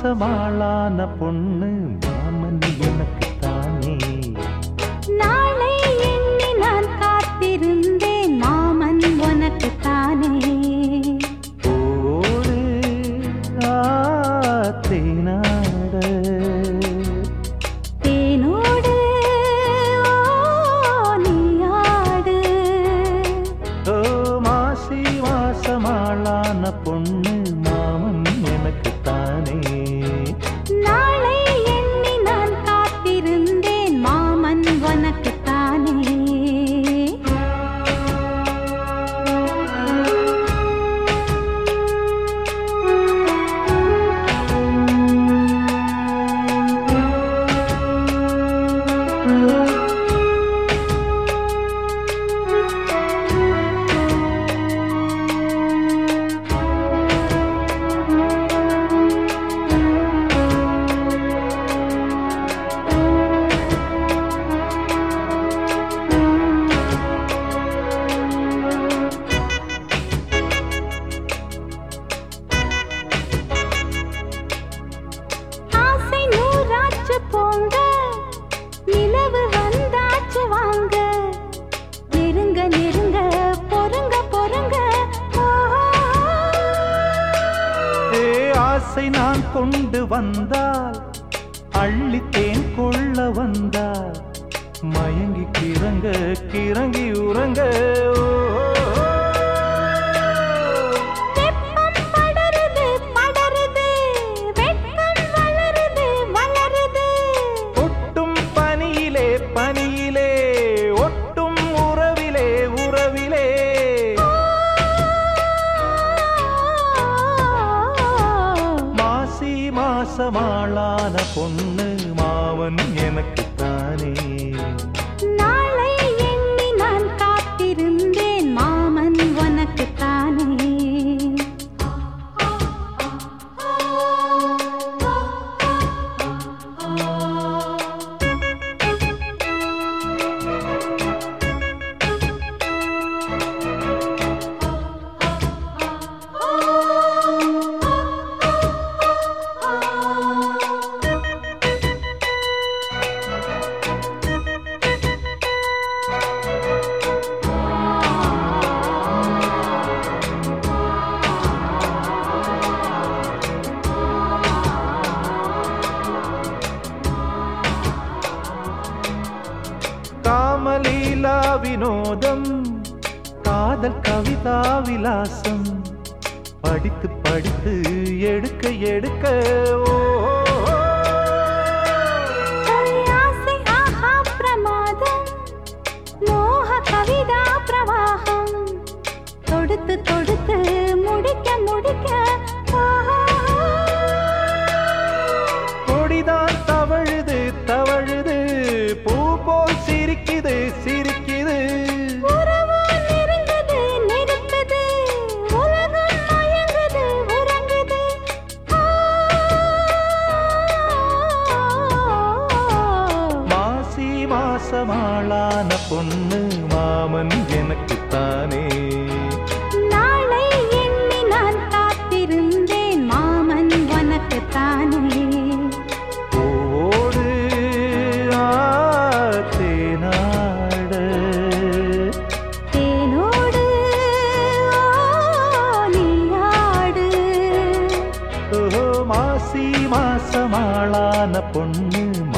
மாசமாளான பொண்ணு மாமன் எனக்கு தானே. நாளை எண்ணி நான் காத்திருந்தேன் மாமன் உனக்கு தானே. ஓடு தேனாட தேனோடு நீயாடு. ஓ மாசி மாசமாளான பொண்ணு மாமன் எனக்கு தானே. நாளை எண்ணி நான் காத்திருந்தேன் மாமன் உனக்கு தானே. போங்க நிலவு வந்தாச்சு வாங்க. நெருங்க நெருங்க பொறுங்க பொறுங்க. ஆசை நான் கொண்டு வந்தால் அள்ளித்தேன் கொள்ள வந்தால் மயங்கி கிறங்க கிறங்கி உறங்க. பனியிலே ஒட்டும் உறவிலே உறவிலே மாசி மாசமாளான பொண்ணு மாமன் எனக்கு தானே. நாளை எண்ணி நான் காத்திருந்தேன் மாமன் உனக்கு தானே. காமலீலா வினோதம் காதல் கவிதா விலாசம் படித்து படித்து எடுக்க எடுக்க ஆசை ஆஹா பிரமாதம் மோக கவிதா பிரவாகம் தொடுத்து தொடுத்து முடிக்க முடிக்க கொடிதான் தவழுது தவழுது பூ போல் சிரிக்குது சிரிக்குது. மாசி மாசமாளான பொண்ணு மாமன் எனக்கு தானே. நாளை எண்ணி நான் காத்திருந்தேன் மாமன் உனக்கு தானே. ஓடு தேனாட தேனோடு நீயாடு. ஓ மாசி மாசமாளான பொண்ணு